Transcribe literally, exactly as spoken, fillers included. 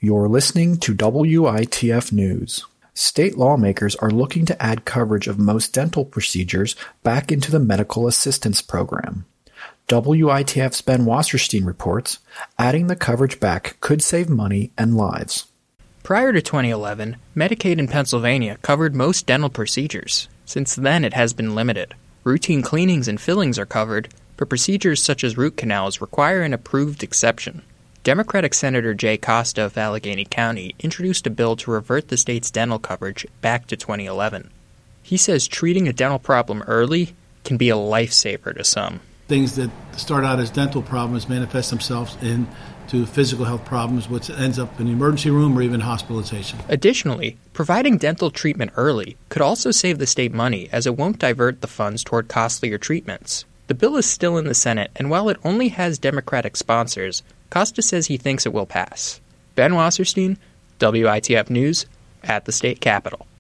You're listening to W I T F News. State lawmakers are looking to add coverage of most dental procedures back into the Medical Assistance Program. W I T F's Ben Wasserstein reports, adding the coverage back could save money and lives. Prior to twenty eleven, Medicaid in Pennsylvania covered most dental procedures. Since then, it has been limited. Routine cleanings and fillings are covered, but procedures such as root canals require an approved exception. Democratic Senator Jay Costa of Allegheny County introduced a bill to revert the state's dental coverage back to twenty eleven. He says treating a dental problem early can be a lifesaver to some. Things that start out as dental problems manifest themselves into physical health problems, which ends up in the emergency room or even hospitalization. Additionally, providing dental treatment early could also save the state money, as it won't divert the funds toward costlier treatments. The bill is still in the Senate, and while it only has Democratic sponsors, Costa says he thinks it will pass. Ben Wasserstein, W I T F News, at the state capitol.